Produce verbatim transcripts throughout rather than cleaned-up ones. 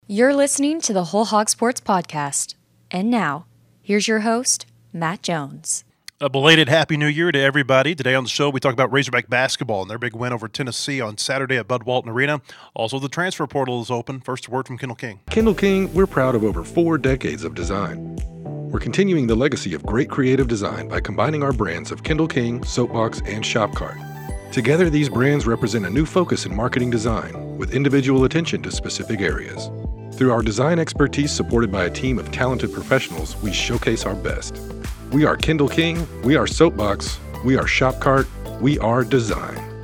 You're listening to the Whole Hog Sports Podcast. And now, here's your host, Matt Jones. A belated Happy New Year to everybody. Today on the show, we talk about Razorback basketball and their big win over Tennessee on Saturday at Bud Walton Arena. Also, the transfer portal is open. First, a word from Kendall King. Kendall King, we're proud of over four decades of design. We're continuing the legacy of great creative design by combining our brands of Kendall King, Soapbox, and Shopcart. Together, these brands represent a new focus in marketing design with individual attention to specific areas. Through our design expertise supported by a team of talented professionals, we showcase our best. We are Kendall King, we are Soapbox, we are Shopcart, we are design.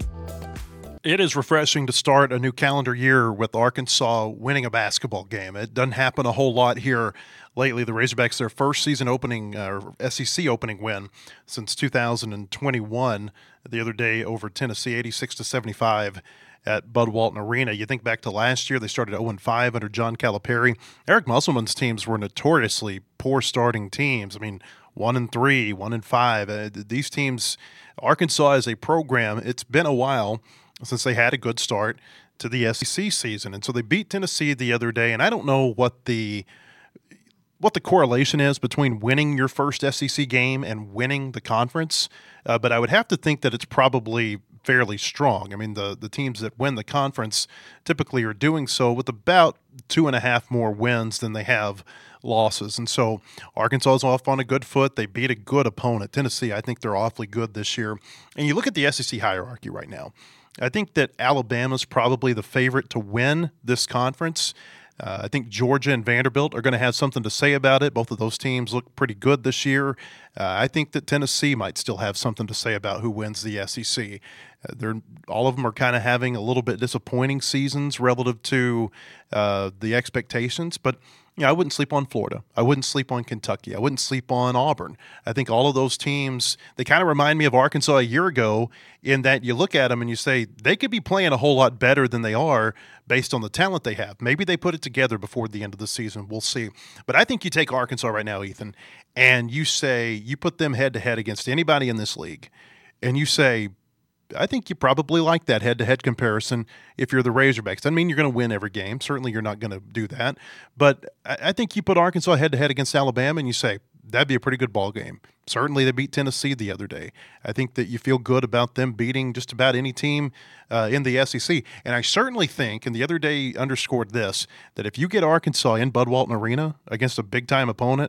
It is refreshing to start a new calendar year with Arkansas winning a basketball game. It doesn't happen a whole lot here lately. The Razorbacks, their first season opening, uh, S E C opening win since two thousand twenty-one, the other day over Tennessee, eighty-six to seventy-five. At Bud Walton Arena. You think back to last year, they started oh and five under John Calipari. Eric Musselman's teams were notoriously poor starting teams. I mean, one and three, one and five. Uh, these teams, Arkansas as a program, it's been a while since they had a good start to the S E C season. And so they beat Tennessee the other day, and I don't know what the what the correlation is between winning your first S E C game and winning the conference, uh, but I would have to think that it's probably fairly strong. I mean, the, the teams that win the conference typically are doing so with about two and a half more wins than they have losses. And so Arkansas is off on a good foot. They beat a good opponent. Tennessee, I think they're awfully good this year. And you look at the S E C hierarchy right now. I think that Alabama's probably the favorite to win this conference. Uh, I think Georgia and Vanderbilt are going to have something to say about it. Both of those teams look pretty good this year. Uh, I think that Tennessee might still have something to say about who wins the S E C. Uh, they're all of them are kind of having a little bit disappointing seasons relative to uh, the expectations, but you know, I wouldn't sleep on Florida. I wouldn't sleep on Kentucky. I wouldn't sleep on Auburn. I think all of those teams, they kind of remind me of Arkansas a year ago in that you look at them and you say they could be playing a whole lot better than they are based on the talent they have. Maybe they put it together before the end of the season. We'll see. But I think you take Arkansas right now, Ethan, and you say you put them head-to-head against anybody in this league, and you say, I think you probably like that head-to-head comparison if you're the Razorbacks. Doesn't mean you're going to win every game. Certainly you're not going to do that. But I think you put Arkansas head-to-head against Alabama and you say, that'd be a pretty good ball game. Certainly they beat Tennessee the other day. I think that you feel good about them beating just about any team uh, in the S E C. And I certainly think, and the other day underscored this, that if you get Arkansas in Bud Walton Arena against a big-time opponent,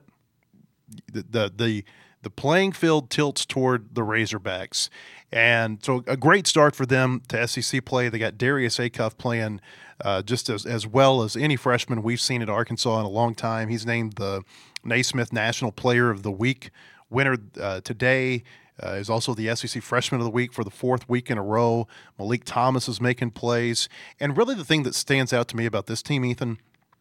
the the the, the playing field tilts toward the Razorbacks. And so a great start for them to S E C play. They got Darius Acuff playing uh, just as, as well as any freshman we've seen at Arkansas in a long time. He's named the Naismith National Player of the Week winner uh, today. Uh, is also the S E C Freshman of the Week for the fourth week in a row. Malik Thomas is making plays. And really the thing that stands out to me about this team, Ethan,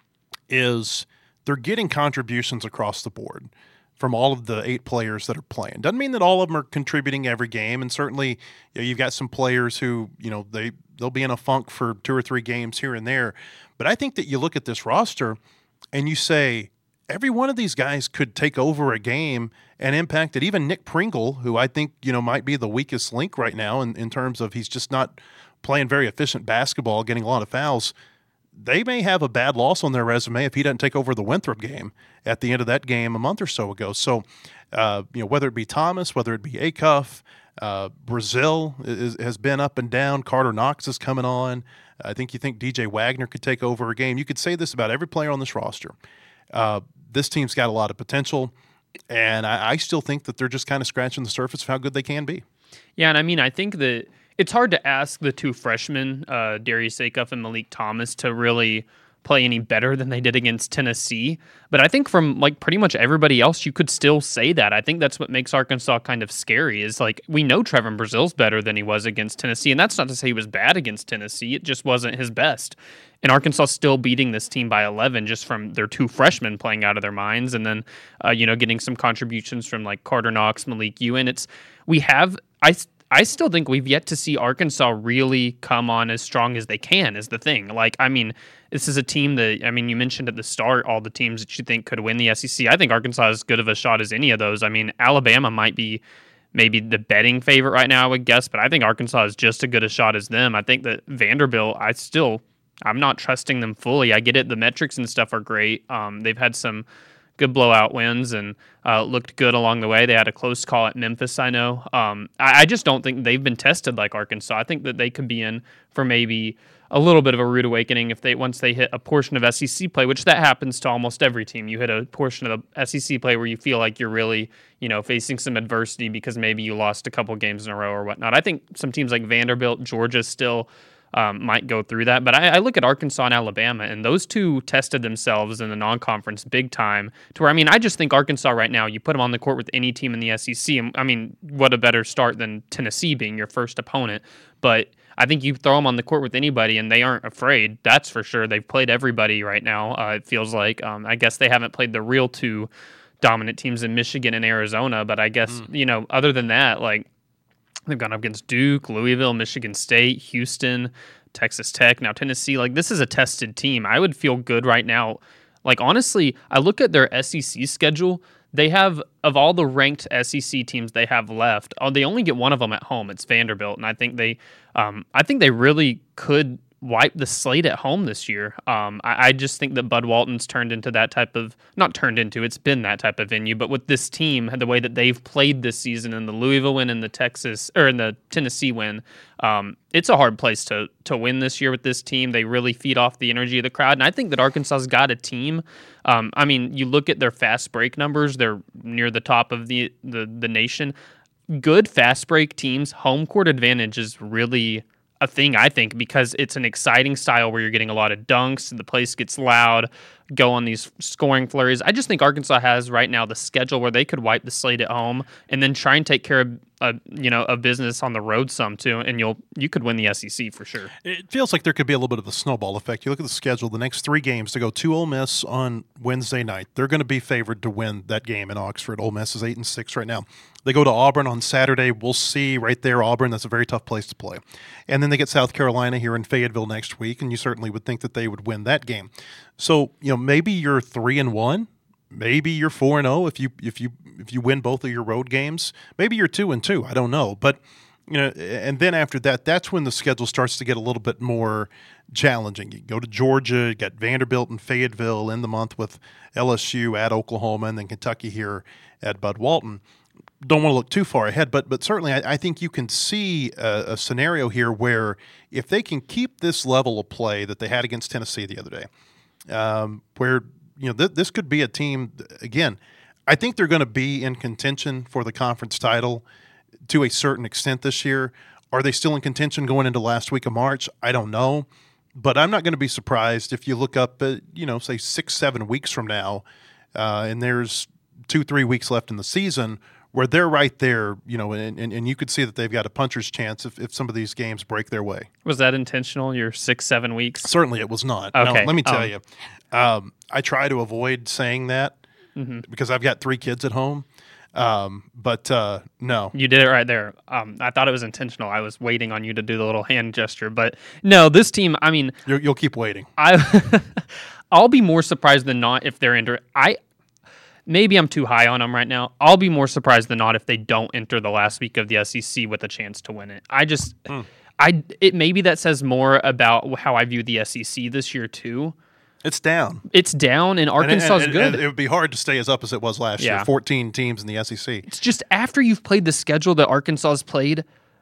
is they're getting contributions across the board from all of the eight players that are playing. Doesn't mean that all of them are contributing every game, and certainly you know, you've got some players who, you know, they, they'll be in a funk for two or three games here and there. But I think that you look at this roster and you say, every one of these guys could take over a game and impact it. Even Nick Pringle, who I think, you know, might be the weakest link right now in, in terms of he's just not playing very efficient basketball, getting a lot of fouls. They may have a bad loss on their resume if he doesn't take over the Winthrop game at the end of that game a month or so ago. So, uh, you know, whether it be Thomas, whether it be Acuff, uh, Brazil is, has been up and down. Carter Knox is coming on. I think you think D J Wagner could take over a game. You could say this about every player on this roster. Uh, this team's got a lot of potential, and I, I still think that they're just kind of scratching the surface of how good they can be. Yeah, and I mean, I think that it's hard to ask the two freshmen, uh, Darius Acuff and Malik Thomas, to really play any better than they did against Tennessee. But I think from like pretty much everybody else, you could still say that. I think that's what makes Arkansas kind of scary is like we know Trevin Brazil's better than he was against Tennessee. And that's not to say he was bad against Tennessee. It just wasn't his best. And Arkansas still beating this team by eleven just from their two freshmen playing out of their minds. And then, uh, you know, getting some contributions from like Carter Knox, Malik Ewan. It's we have I. I still think we've yet to see Arkansas really come on as strong as they can is the thing. Like, I mean, this is a team that, I mean, you mentioned at the start all the teams that you think could win the S E C. I think Arkansas is as good of a shot as any of those. I mean, Alabama might be maybe the betting favorite right now, I would guess, but I think Arkansas is just as good a shot as them. I think that Vanderbilt, I still I'm not trusting them fully. I get it. The metrics and stuff are great. Um, they've had some good blowout wins and uh, looked good along the way. They had a close call at Memphis, I know. Um, I, I just don't think they've been tested like Arkansas. I think that they could be in for maybe a little bit of a rude awakening if they once they hit a portion of S E C play, which that happens to almost every team. You hit a portion of the S E C play where you feel like you're really, you know, facing some adversity because maybe you lost a couple games in a row or whatnot. I think some teams like Vanderbilt, Georgia still Um, might go through that. But I, I look at Arkansas and Alabama, and those two tested themselves in the non-conference big time to where, I mean, I just think Arkansas right now, you put them on the court with any team in the S E C. And, I mean, what a better start than Tennessee being your first opponent. But I think you throw them on the court with anybody, and they aren't afraid. That's for sure. They've played everybody right now, uh, it feels like. Um, I guess they haven't played the real two dominant teams in Michigan and Arizona. But I guess, mm. you know, other than that, like, they've gone up against Duke, Louisville, Michigan State, Houston, Texas Tech, now Tennessee. Like, this is a tested team. I would feel good right now. Like, honestly, I look at their S E C schedule. They have, of all the ranked S E C teams they have left, oh, they only get one of them at home. It's Vanderbilt, and I think they, um, I think they really could wipe the slate at home this year. Um, I, I just think that Bud Walton's turned into that type of, not turned into, it's been that type of venue, but with this team, the way that they've played this season in the Louisville win and the Texas, or in the Tennessee win, um, it's a hard place to to win this year with this team. They really feed off the energy of the crowd, and I think that Arkansas's got a team. Um, I mean, you look at their fast break numbers, they're near the top of the, the, the nation. Good fast break teams, home court advantage is really a thing, I think, because it's an exciting style where you're getting a lot of dunks, the place gets loud, go on these scoring flurries. I just think Arkansas has right now the schedule where they could wipe the slate at home and then try and take care of uh, you know, a business on the road some too, and you'll you could win the S E C for sure. It feels like there could be a little bit of a snowball effect. You look at the schedule, the next three games, to go to Ole Miss on Wednesday night. They're going to be favored to win that game in Oxford. Ole Miss is eight and six right now. They go to Auburn on Saturday. We'll see right there, Auburn. That's a very tough place to play. And then they get South Carolina here in Fayetteville next week, and you certainly would think that they would win that game. So, you know, maybe you're three and one. Maybe you're four and zero if you if you if you win both of your road games. Maybe you're two and two. I don't know, but you know. And then after that, that's when the schedule starts to get a little bit more challenging. You go to Georgia, you got Vanderbilt and Fayetteville in the month with L S U at Oklahoma, and then Kentucky here at Bud Walton. Don't want to look too far ahead, but but certainly I, I think you can see a, a scenario here where if they can keep this level of play that they had against Tennessee the other day, um, where you know, th- this could be a team, again, I think they're going to be in contention for the conference title to a certain extent this year. Are they still in contention going into last week of March? I don't know. But I'm not going to be surprised if you look up, at, you know, say six, seven weeks from now, uh, and there's two, three weeks left in the season where they're right there, you know, and, and, and you could see that they've got a puncher's chance if, if some of these games break their way. Was that intentional, your six, seven weeks? Certainly it was not. Okay. Now, let me tell um, you, um, I try to avoid saying that mm-hmm. because I've got three kids at home. Um, but uh, no. You did it right there. Um, I thought it was intentional. I was waiting on you to do the little hand gesture. But no, this team, I mean. You're, you'll keep waiting. I, I'll be more surprised than not if they're into I Maybe I'm too high on them right now. I'll be more surprised than not if they don't enter the last week of the S E C with a chance to win it. I just, mm. I it maybe that says more about how I view the S E C this year too. It's down. It's down, and Arkansas is good. And it would be hard to stay as up as it was last yeah. year. fourteen teams in the S E C. It's just after you've played the schedule that Arkansas has played,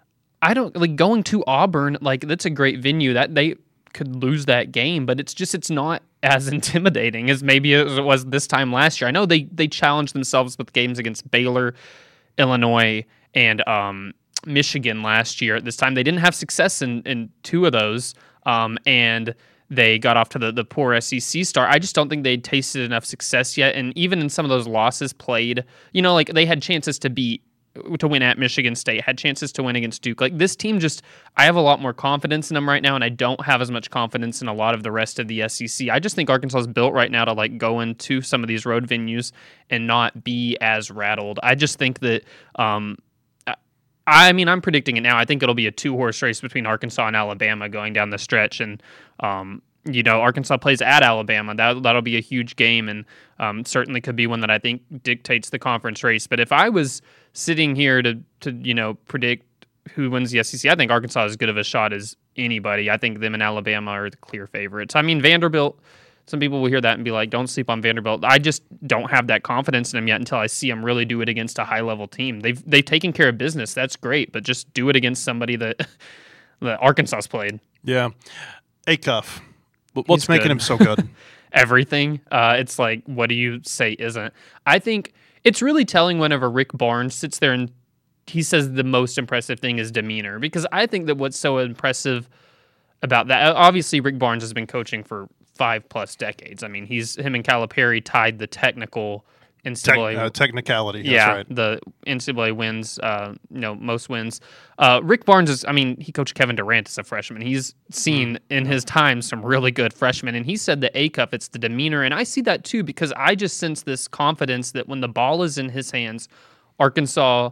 I don't like going to Auburn. Like that's a great venue that they could lose that game, but it's just it's not as intimidating as maybe it was this time last year. I know they they challenged themselves with games against Baylor, Illinois, and um, Michigan last year. At this time, they didn't have success in, in two of those, um, and they got off to the, the poor S E C start. I just don't think they'd tasted enough success yet, and even in some of those losses played, you know, like they had chances to beat to win at Michigan State, had chances to win against Duke. Like this team just, I have a lot more confidence in them right now, and I don't have as much confidence in a lot of the rest of the S E C. I just think Arkansas is built right now to like go into some of these road venues and not be as rattled. I just think that, um, I mean, I'm predicting it now. I think it'll be a two-horse race between Arkansas and Alabama going down the stretch, and um, you know, Arkansas plays at Alabama. That that'll be a huge game, and um, certainly could be one that I think dictates the conference race. But if I was sitting here to to you know predict who wins the S E C, I think Arkansas is as good of a shot as anybody. I think them and Alabama are the clear favorites. I mean, Vanderbilt, some people will hear that and be like, don't sleep on Vanderbilt. I just don't have that confidence in them yet until I see them really do it against a high-level team. They've they've taken care of business. That's great, but just do it against somebody that, that Arkansas's played. Yeah. Acuff. What's He's making good. him so good? Everything. Uh, it's like, what do you say isn't? I think it's really telling whenever Rick Barnes sits there and he says the most impressive thing is demeanor, because I think that what's so impressive about that, obviously Rick Barnes has been coaching for five plus decades. I mean, he's him and Calipari tied the technical N C double A Tec- uh, technicality. That's yeah, right. the N C double A wins, uh, you know, most wins. Uh, Rick Barnes is, I mean, he coached Kevin Durant as a freshman. He's seen in his time some really good freshmen, and he said that Acuff, it's the demeanor, and I see that too, because I just sense this confidence that when the ball is in his hands, Arkansas,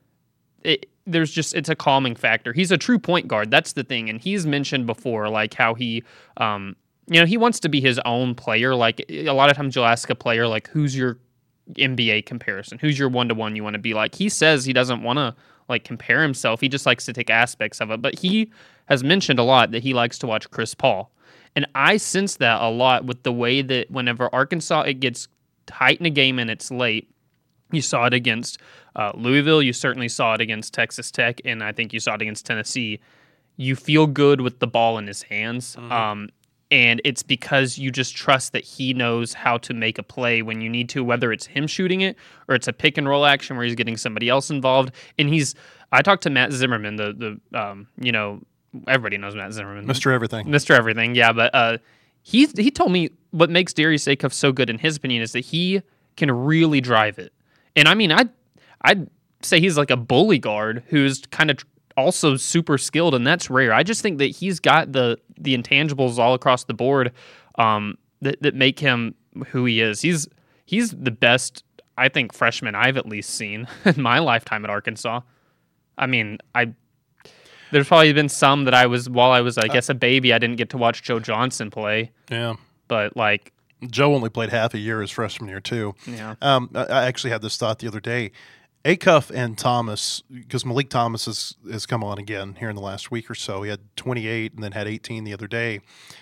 it, there's just, it's a calming factor. He's a true point guard. That's the thing, and he's mentioned before, like how he, um, you know, he wants to be his own player. Like a lot of times you'll ask a player, like, who's your N B A comparison? Who's your one-to-one you want to be like? He says he doesn't want to like compare himself. He just likes to take aspects of it. But he has mentioned a lot that he likes to watch Chris Paul. And I sense that a lot with the way that whenever Arkansas, it gets tight in a game and it's late, you saw it against uh, Louisville. You certainly saw it against Texas Tech. And I think you saw it against Tennessee. You feel good with the ball in his hands. Mm-hmm. Um, And it's because you just trust that he knows how to make a play when you need to, whether it's him shooting it or it's a pick and roll action where he's getting somebody else involved. And he's, I talked to Matt Zimmerman, the, the um, you know, everybody knows Matt Zimmerman. Mister Everything. Mister Everything, yeah. But uh, he, he told me what makes Darius Acuff so good, in his opinion, is that he can really drive it. And I mean, I'd, I'd say he's like a bully guard who's kind of also super skilled, and that's rare. I just think that he's got the the intangibles all across the board um, that that make him who he is. He's he's the best, I think, freshman I've at least seen in my lifetime at Arkansas. I mean, I there's probably been some that I was while I was, I guess, a baby, I didn't get to watch Joe Johnson play. Yeah, but like Joe only played half a year his freshman year too. Yeah, um, I I actually had this thought the other day. Acuff and Thomas, because Malik Thomas has, has come on again here in the last week or so. He had twenty-eight and then had eighteen the other day.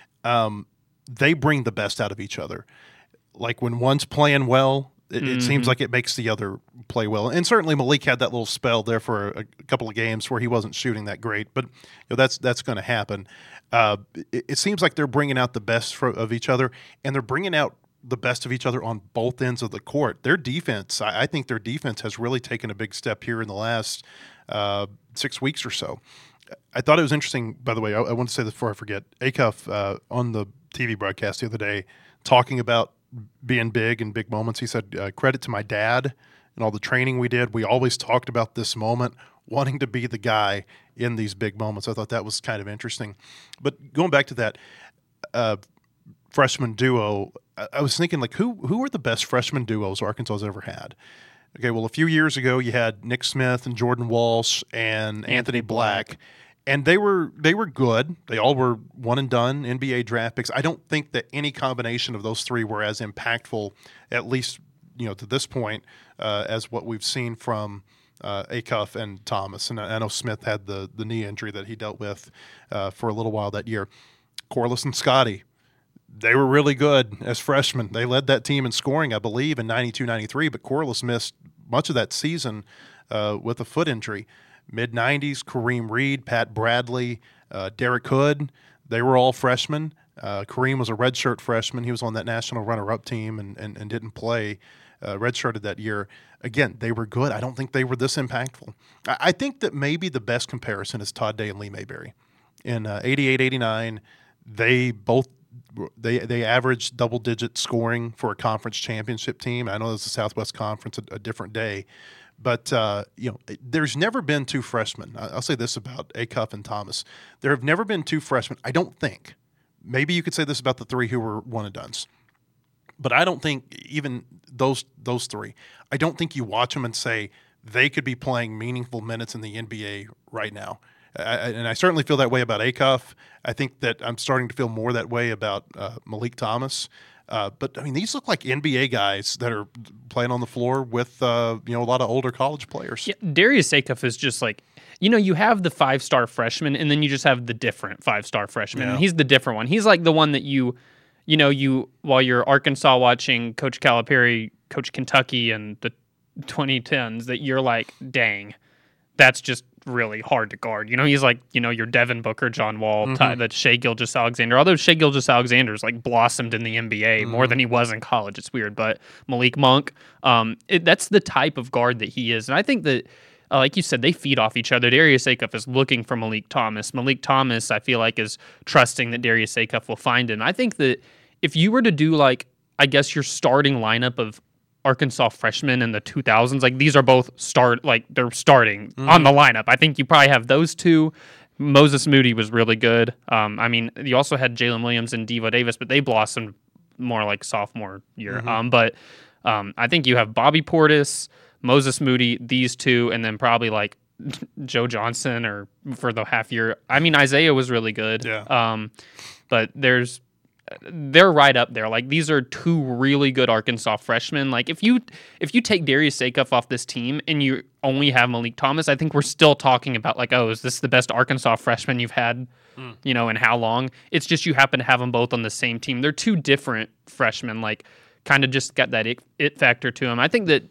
Um, they bring the best out of each other. Like when one's playing well, it, mm-hmm. it seems like it makes the other play well. And certainly Malik had that little spell there for a, a couple of games where he wasn't shooting that great, but you know, that's that's going to happen. Uh, it, it seems like they're bringing out the best for, of each other, and they're bringing out the best of each other on both ends of the court. Their defense, I, I think their defense has really taken a big step here in the last uh, six weeks or so. I thought it was interesting, by the way, I, I want to say this before I forget, Acuff uh, on the T V broadcast the other day talking about being big and big moments. He said, uh, credit to my dad and all the training we did. We always talked about this moment, wanting to be the guy in these big moments. I thought that was kind of interesting. But going back to that uh, freshman duo, I was thinking, like, who who are the best freshman duos Arkansas's ever had? Okay, well, a few years ago, you had Nick Smith and Jordan Walsh and Anthony, Anthony Black, Black, and they were they were good. They all were one and done N B A draft picks. I don't think that any combination of those three were as impactful, at least you know to this point, uh, as what we've seen from uh, Acuff and Thomas. And I know Smith had the the knee injury that he dealt with uh, for a little while that year. Corliss and Scotty, they were really good as freshmen. They led that team in scoring, I believe, in ninety-two ninety-three, but Corliss missed much of that season uh, with a foot injury. mid nineties, Kareem Reed, Pat Bradley, uh, Derek Hood, they were all freshmen. Uh, Kareem was a redshirt freshman. He was on that national runner-up team and, and, and didn't play, uh, redshirted that year. Again, they were good. I don't think they were this impactful. I, I think that maybe the best comparison is Todd Day and Lee Mayberry. In uh, eighty-eight eighty-nine, they both They they averaged double-digit scoring for a conference championship team. I know this is the Southwest Conference, a, a different day. But, uh, you know, there's never been two freshmen. I'll say this about Acuff and Thomas. There have never been two freshmen, I don't think. Maybe you could say this about the three who were one-and-dones. But I don't think even those those three, I don't think you watch them and say they could be playing meaningful minutes in the N B A right now. I, and I certainly feel that way about Acuff. I think that I'm starting to feel more that way about uh, Malik Thomas. Uh, but I mean, these look like N B A guys that are playing on the floor with uh, you know a lot of older college players. Yeah, Darius Acuff is just like, you know, you have the five-star freshman, and then you just have the different five-star freshman. Yeah. And he's the different one. He's like the one that you, you know, you while you're Arkansas watching Coach Calipari coach Kentucky in the twenty tens, that you're like, dang, that's just really hard to guard. You know, he's like, you know, your Devin Booker, John Wall, mm-hmm. Ty, the Shai Gilgeous-Alexander. Although Shai Gilgeous-Alexander's like blossomed in the N B A mm-hmm. more than he was in college. It's weird, but Malik Monk, um, it, that's the type of guard that he is. And I think that, uh, like you said, they feed off each other. Darius Acuff is looking for Malik Thomas. Malik Thomas, I feel like, is trusting that Darius Acuff will find him. I think that if you were to do like, I guess your starting lineup of Arkansas freshmen in the two thousands, like these are both start, like they're starting mm-hmm. on the lineup. I think you probably have those two. Moses Moody was really good. Um, I mean, you also had Jalen Williams and Devo Davis, but they blossomed more like sophomore year. Mm-hmm. Um, but um, I think you have Bobby Portis, Moses Moody, these two, and then probably like Joe Johnson or for the half year. I mean, Isaiah was really good. Yeah. Um, but there's they're right up there. Like these are two really good Arkansas freshmen. Like if you if you take Darius Acuff off this team and you only have Malik Thomas, I think we're still talking about like, oh, is this the best Arkansas freshman you've had, mm. you know, and how long? It's just you happen to have them both on the same team. They're two different freshmen. Like kind of just got that it, it factor to them. I think that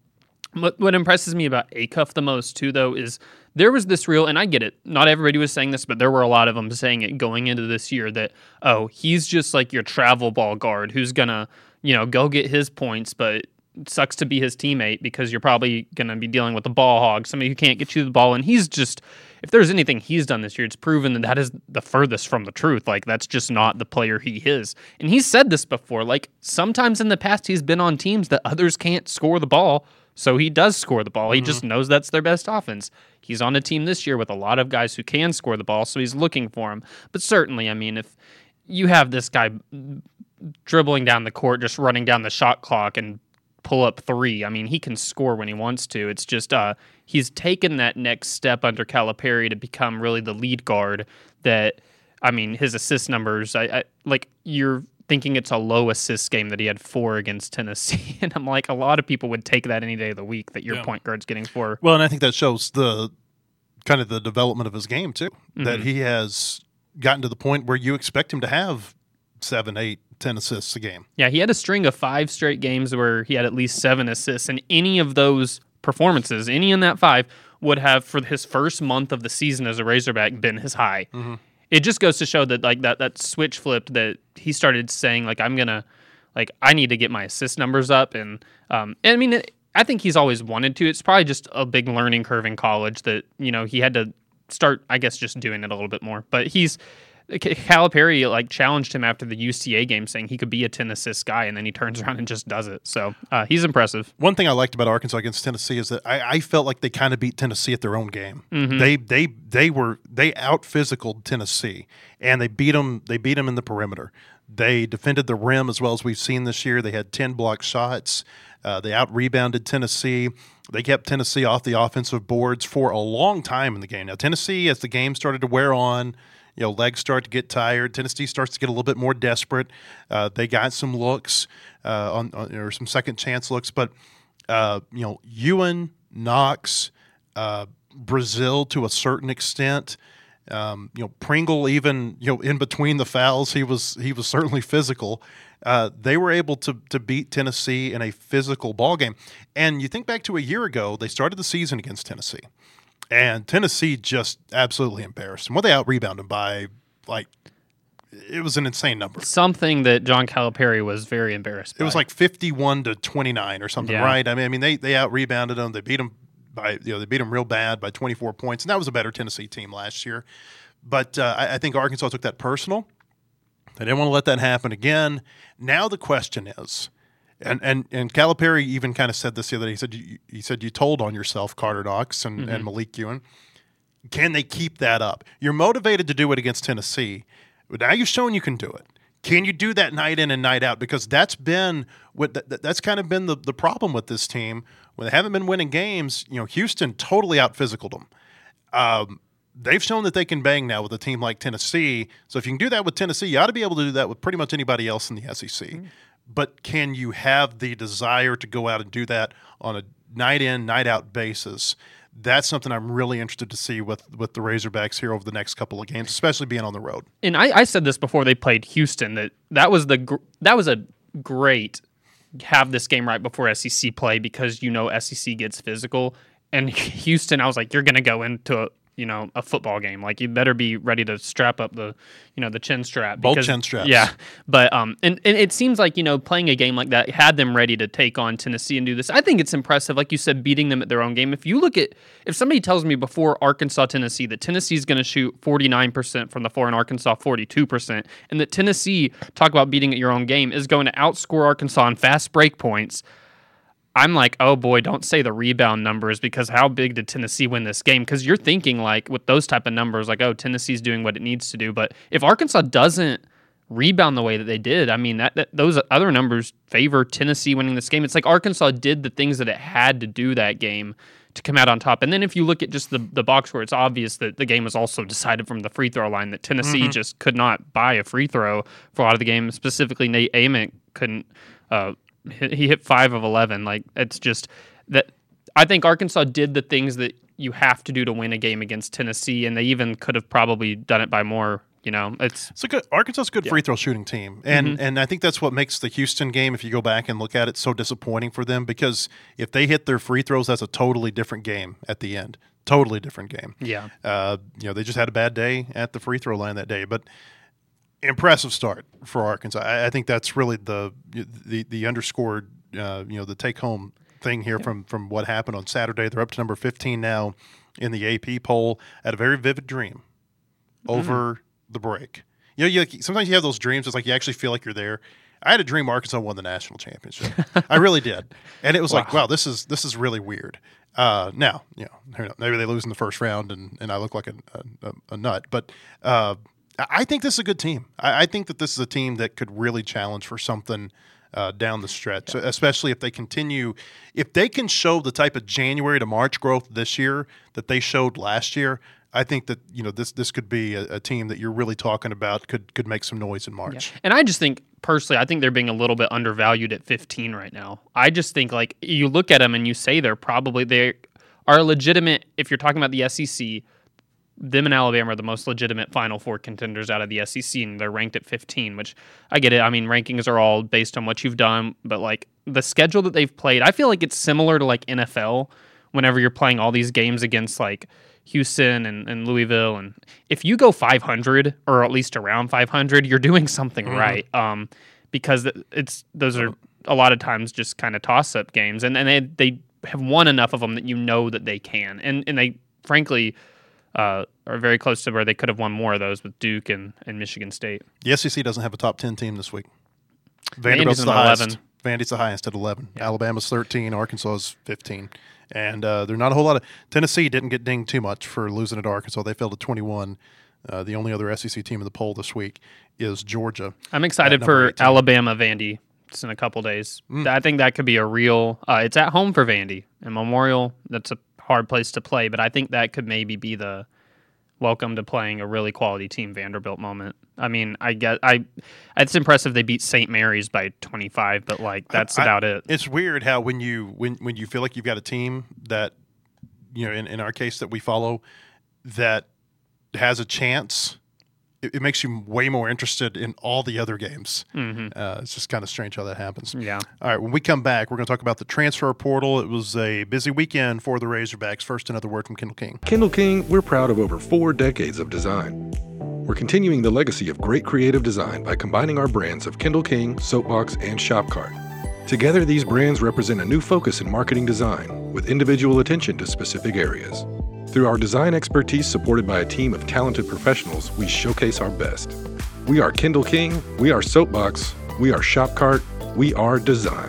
what what impresses me about Acuff the most too, though, is there was this real, and I get it, not everybody was saying this, but there were a lot of them saying it going into this year that, oh, he's just like your travel ball guard who's going to, you know, go get his points, but it sucks to be his teammate because you're probably going to be dealing with a ball hog, somebody who can't get you the ball. And he's just, if there's anything he's done this year, it's proven that that is the furthest from the truth. Like, that's just not the player he is. And he's said this before, like, sometimes in the past he's been on teams that others can't score the ball, so he does score the ball. He mm-hmm. just knows that's their best offense. He's on a team this year with a lot of guys who can score the ball, so he's looking for him. But certainly, I mean, if you have this guy dribbling down the court, just running down the shot clock and pull up three, I mean, he can score when he wants to. It's just uh, he's taken that next step under Calipari to become really the lead guard that, I mean, his assist numbers, I, I like you're thinking it's a low assist game that he had four against Tennessee. And I'm like, a lot of people would take that any day of the week that your yeah. point guard's getting four. Well, and I think that shows the kind of the development of his game too, mm-hmm. that he has gotten to the point where you expect him to have seven, eight, ten assists a game. Yeah, he had a string of five straight games where he had at least seven assists, and any of those performances, any in that five, would have, for his first month of the season as a Razorback, been his high. Mm-hmm. It just goes to show that like that that switch flipped, that he started saying like, I'm gonna like I need to get my assist numbers up, and um and I mean it, I think he's always wanted to. It's probably just a big learning curve in college that, you know, he had to start, I guess, just doing it a little bit more. But he's Calipari like challenged him after the U C A game, saying he could be a ten assist guy, and then he turns around and just does it. So uh, he's impressive. One thing I liked about Arkansas against Tennessee is that I, I felt like they kind of beat Tennessee at their own game. Mm-hmm. They they they were they out physicaled Tennessee, and they beat them. They beat them in the perimeter. They defended the rim as well as we've seen this year. They had ten block shots. Uh, they out rebounded Tennessee. They kept Tennessee off the offensive boards for a long time in the game. Now Tennessee, as the game started to wear on, you know, legs start to get tired. Tennessee starts to get a little bit more desperate. Uh, they got some looks, uh, on, on or some second chance looks, but uh, you know, Ewan, Knox, uh, Brazil to a certain extent. Um, you know, Pringle, even you know, in between the fouls, he was he was certainly physical. Uh, they were able to to beat Tennessee in a physical ball game. And you think back to a year ago, they started the season against Tennessee. And Tennessee just absolutely embarrassed them. Well, they out-rebounded them by, like, it was an insane number. Something that John Calipari was very embarrassed by. It was like fifty-one to twenty-nine or something, yeah. right? I mean, I mean, they they out-rebounded them. They beat them by, you know, they beat them real bad by twenty-four points, and that was a better Tennessee team last year. But uh, I, I think Arkansas took that personal. They didn't want to let that happen again. Now the question is, And and and Calipari even kind of said this the other day. He said, you, he said, you told on yourself, Carter Knox and, mm-hmm. and Malik Ewan. Can they keep that up? You're motivated to do it against Tennessee, but now you've shown you can do it. Can you do that night in and night out? Because that's been what that, that's kind of been the, the problem with this team. When they haven't been winning games, you know, Houston totally out-physicaled them. Um, they've shown that they can bang now with a team like Tennessee. So if you can do that with Tennessee, you ought to be able to do that with pretty much anybody else in the S E C. Mm-hmm. but can you have the desire to go out and do that on a night in, night out basis? That's something I'm really interested to see with, with the Razorbacks here over the next couple of games, especially being on the road. And I, I said this before they played Houston, that that was the gr- that was a great have this game right before S E C play, because you know S E C gets physical. And Houston, I was like, you're going to go into a you know a football game. Like, you better be ready to strap up the you know the chin strap. Both because, chin straps. Yeah, but um, and, and it seems like you know playing a game like that had them ready to take on Tennessee and do this. I think it's impressive, like you said, beating them at their own game. If you look at if somebody tells me before Arkansas Tennessee that Tennessee is going to shoot forty-nine percent from the floor and Arkansas forty-two percent, and that Tennessee, talk about beating at your own game, is going to outscore Arkansas on fast break points, I'm like, oh boy, don't say the rebound numbers, because how big did Tennessee win this game? Because you're thinking, like, with those type of numbers, like, oh, Tennessee's doing what it needs to do. But if Arkansas doesn't rebound the way that they did, I mean, that, that those other numbers favor Tennessee winning this game. It's like Arkansas did the things that it had to do that game to come out on top. And then if you look at just the, the box score, it's obvious that the game was also decided from the free throw line, that Tennessee mm-hmm. just could not buy a free throw for a lot of the game. Specifically, Nate Amick couldn't uh, he hit five of eleven. Like, it's just that I think Arkansas did the things that you have to do to win a game against Tennessee, and they even could have probably done it by more. You know, it's it's a good Arkansas's a good yeah. free throw shooting team, and mm-hmm. and I think that's what makes the Houston game, if you go back and look at it, so disappointing for them, because if they hit their free throws, that's a totally different game at the end. Totally different game. Yeah. Uh, you know, they just had a bad day at the free throw line that day, but. Impressive start for Arkansas. I, I think that's really the the the underscored, uh, you know, the take home thing here yeah. from from what happened on Saturday. They're up to number fifteen now in the A P poll. Had a very vivid dream over mm. the break. You know, you sometimes you have those dreams. It's like you actually feel like you're there. I had a dream Arkansas won the national championship. I really did, and it was wow. like, wow, this is this is really weird. Uh, now, you know, maybe they lose in the first round, and, and I look like a, a, a nut, but. Uh, I think this is a good team. I think that this is a team that could really challenge for something uh, down the stretch, yeah. especially if they continue. If they can show the type of January to March growth this year that they showed last year, I think that you know this this could be a, a team that you're really talking about could could make some noise in March. Yeah. And I just think personally, I think they're being a little bit undervalued at fifteen right now. I just think like you look at them and you say they're probably they are legitimate. If you're talking about the S E C. Them and Alabama are the most legitimate Final Four contenders out of the S E C, and they're ranked at fifteen, which I get it. I mean, rankings are all based on what you've done, but like the schedule that they've played, I feel like it's similar to like N F L whenever you're playing all these games against like Houston and, and Louisville. And if you go five hundred or at least around five hundred, you're doing something mm-hmm. right. Um, because it's those are a lot of times just kind of toss-up games, and, and they they have won enough of them that you know that they can. And, and they, frankly... Uh, are very close to where they could have won more of those with Duke and, and Michigan State. The S E C doesn't have a top ten team this week. Vanderbilt's the highest. eleven. Vandy's the highest at eleven. Yeah. Alabama's thirteen. Arkansas's fifteen. And uh, there's not a whole lot of – Tennessee didn't get dinged too much for losing at Arkansas. They fell to twenty-one. Uh, the only other S E C team in the poll this week is Georgia. I'm excited for eighteen. Alabama Vandy. It's in a couple days. Mm. I think that could be a real uh, – it's at home for Vandy. And Memorial, that's a hard place to play, but I think that could maybe be the welcome to playing a really quality team Vanderbilt moment. I mean, I get I it's impressive they beat Saint Mary's by twenty-five, but like that's I, about I, it. It's weird how when you when when you feel like you've got a team that you know in, in our case that we follow that has a chance, it, it makes you way more interested in all the other games. Mm-hmm. Uh, it's just kind of strange how that happens. Yeah. All right, when we come back, we're going to talk about the transfer portal. It was a busy weekend for the Razorbacks. First, another word from Kendall King. Kendall King, we're proud of over four decades of design. We're continuing the legacy of great creative design by combining our brands of Kendall King, Soapbox, and Shopcart. Together, these brands represent a new focus in marketing design with individual attention to specific areas. Through our design expertise supported by a team of talented professionals, we showcase our best. We are Kendall King, we are Soapbox, we are Shopcart, we are design.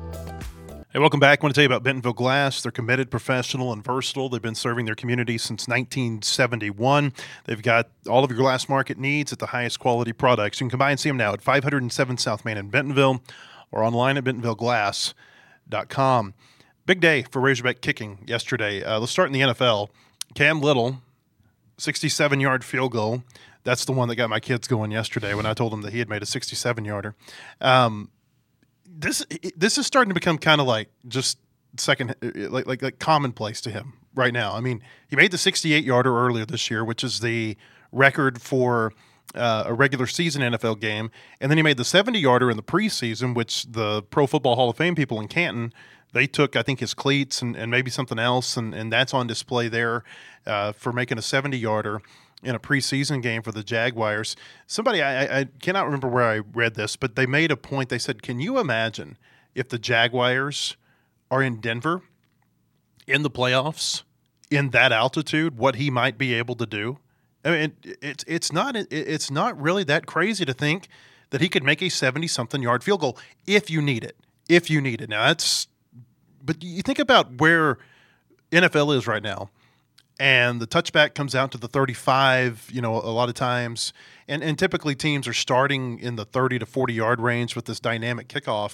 Hey, welcome back. I want to tell you about Bentonville Glass. They're committed, professional, and versatile. They've been serving their community since nineteen seventy-one. They've got all of your glass market needs at the highest quality products. You can come by and see them now at five oh seven South Main in Bentonville or online at bentonville glass dot com. Big day for Razorback kicking yesterday. Uh, let's start in the N F L. Cam Little, sixty-seven-yard field goal. That's the one that got my kids going yesterday when I told them that he had made a sixty-seven-yarder. Um, this this is starting to become kind of like just second, like like like commonplace to him right now. I mean, he made the sixty-eight yarder earlier this year, which is the record for uh, a regular season N F L game, and then he made the seventy yarder in the preseason, which the Pro Football Hall of Fame people in Canton, they took, I think, his cleats and, and maybe something else, and, and that's on display there uh, for making a seventy yarder in a preseason game for the Jaguars. Somebody, I, I cannot remember where I read this, but they made a point. They said, can you imagine if the Jaguars are in Denver in the playoffs in that altitude, what he might be able to do? I mean, it, it's it's not it's not really that crazy to think that he could make a seventy-something yard field goal if you need it. If you need it. Now, that's – but you think about where N F L is right now. And the touchback comes out to the thirty-five, you know, a lot of times. And, and typically teams are starting in the thirty to forty-yard range with this dynamic kickoff.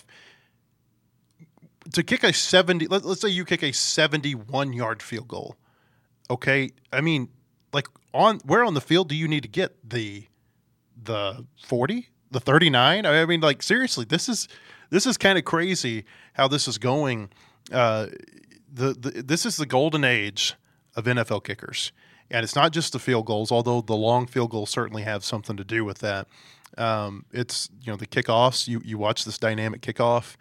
To kick a seventy, let, let's say you kick a seventy-one-yard field goal, okay? I mean, like, on where on the field do you need to get? The the forty? The thirty-nine? I mean, like, seriously, this is this is kind of crazy how this is going. Uh, the, the This is the golden age of N F L kickers. And it's not just the field goals, although the long field goals certainly have something to do with that. Um, it's, you know, the kickoffs. You you watch this dynamic kickoff,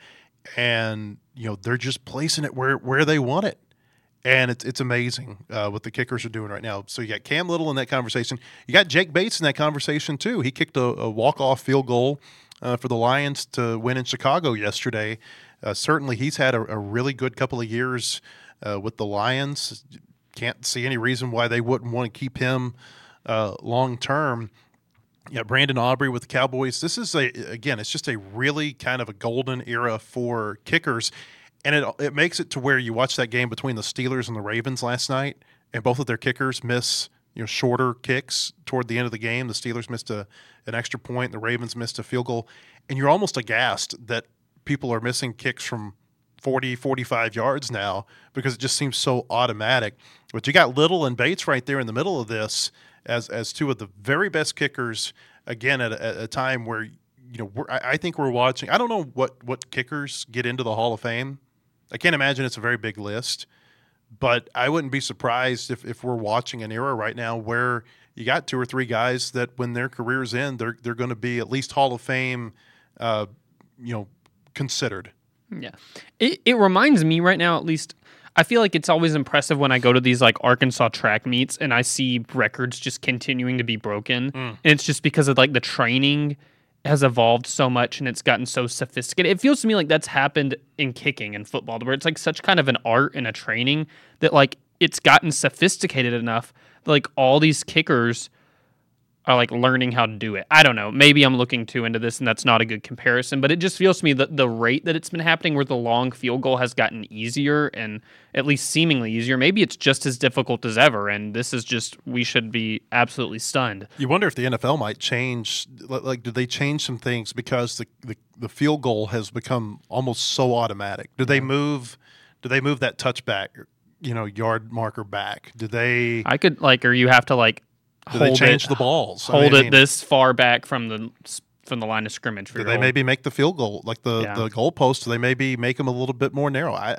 and, you know, they're just placing it where, where they want it. And it's it's amazing uh, what the kickers are doing right now. So you got Cam Little in that conversation. You got Jake Bates in that conversation too. He kicked a, a walk-off field goal uh, for the Lions to win in Chicago yesterday. Uh, certainly he's had a, a really good couple of years uh, with the Lions. Can't see any reason why they wouldn't want to keep him uh, long term. Yeah, Brandon Aubrey with the Cowboys. This is a again, it's just a really kind of a golden era for kickers, and it it makes it to where you watch that game between the Steelers and the Ravens last night, and both of their kickers miss you know shorter kicks toward the end of the game. The Steelers missed a an extra point, the Ravens missed a field goal, and you're almost aghast that people are missing kicks from forty, forty-five yards now because it just seems so automatic. But you got Little and Bates right there in the middle of this as as two of the very best kickers, again, at a, at a time where, you know, we're, I, I think we're watching. I don't know what, what kickers get into the Hall of Fame. I can't imagine it's a very big list, but I wouldn't be surprised if, if we're watching an era right now where you got two or three guys that when their careers end, they're, they're going to be at least Hall of Fame, uh, you know, considered. Yeah. It it reminds me right now, at least, I feel like it's always impressive when I go to these like Arkansas track meets and I see records just continuing to be broken. Mm. And it's just because of like the training has evolved so much and it's gotten so sophisticated. It feels to me like that's happened in kicking and football, where it's like such kind of an art and a training that like it's gotten sophisticated enough that like all these kickers are like learning how to do it. I don't know. Maybe I'm looking too into this and that's not a good comparison, but it just feels to me that the rate that it's been happening where the long field goal has gotten easier and at least seemingly easier. Maybe it's just as difficult as ever, and this is just, we should be absolutely stunned. You wonder if the N F L might change, like, do they change some things because the, the, the field goal has become almost so automatic? Do they move, do they move that touchback, you know, yard marker back? Do they? I could like, or you have to like, Do they change it, the balls? Hold I it mean, this far back from the from the line of scrimmage. For do your they whole, maybe make the field goal, like the, Yeah. the goalpost, do they maybe make them a little bit more narrow? I,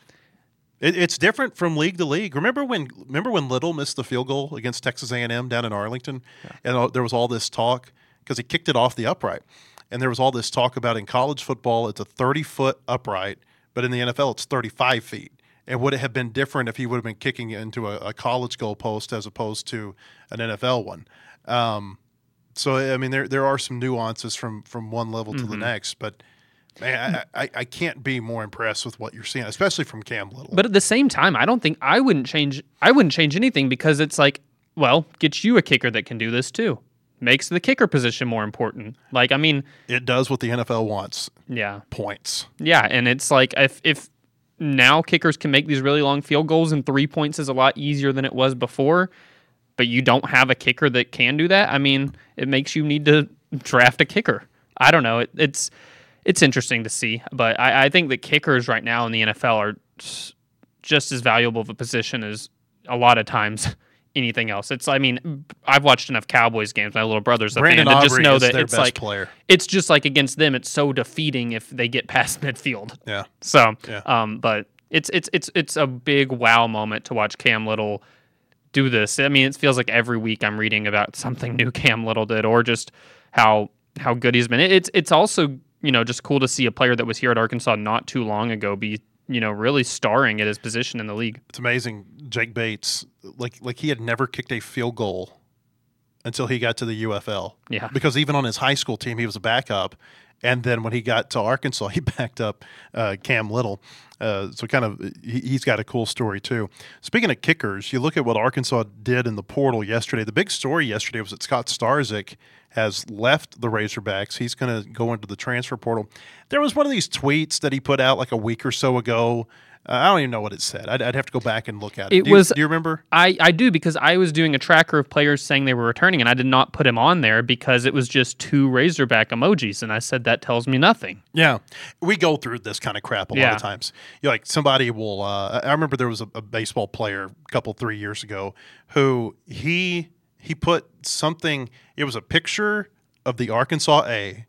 it, it's different from league to league. Remember when remember when Little missed the field goal against Texas A and M down in Arlington? Yeah. And uh, there was all this talk because he kicked it off the upright. And there was all this talk about in college football, it's a thirty-foot upright, but in the N F L, it's thirty-five feet. And would it have been different if he would have been kicking it into a, a college goalpost as opposed to an N F L one? Um, so, I mean, there there are some nuances from, from one level to mm-hmm. the next. But, man, I, I, I can't be more impressed with what you're seeing, especially from Cam Little. But at the same time, I don't think I wouldn't change I wouldn't change anything because it's like, well, get you a kicker that can do this too. Makes the kicker position more important. Like, I mean, it does what the N F L wants. Yeah. Points. Yeah, and it's like if if now kickers can make these really long field goals and three points is a lot easier than it was before, but you don't have a kicker that can do that. I mean, it makes you need to draft a kicker. I don't know. It, it's it's interesting to see, but I, I think that kickers right now in the N F L are just as valuable of a position as a lot of times anything else. It's, I mean, I've watched enough Cowboys games. My little brother's a Brandon fan to Aubrey just know is that their it's best like player. it's just like against them. It's so defeating if they get past midfield. Yeah. So, Yeah. um, but it's it's it's it's a big wow moment to watch Cam Little do this. I mean, it feels like every week I'm reading about something new Cam Little did, or just how how good he's been. It's it's also, you know, just cool to see a player that was here at Arkansas not too long ago be, you know, really starring at his position in the league. It's amazing. Jake Bates, like like he had never kicked a field goal until he got to the U F L. Yeah. Because even on his high school team, he was a backup. And then when he got to Arkansas, he backed up uh, Cam Little. Uh, so kind of he, he's got a cool story too. Speaking of kickers, you look at what Arkansas did in the portal yesterday. The big story yesterday was that Scott Starzik has left the Razorbacks. He's going to go into the transfer portal. There was one of these tweets that he put out like a week or so ago. Uh, I don't even know what it said. I'd, I'd have to go back and look at it. It do, you, was- do you remember? I, I do, because I was doing a tracker of players saying they were returning, and I did not put him on there because it was just two Razorback emojis, and I said that tells me nothing. Yeah, we go through this kind of crap a lot Yeah. of times. You like somebody will. Uh, I remember there was a, a baseball player a couple three years ago who he he put something. It was a picture of the Arkansas A,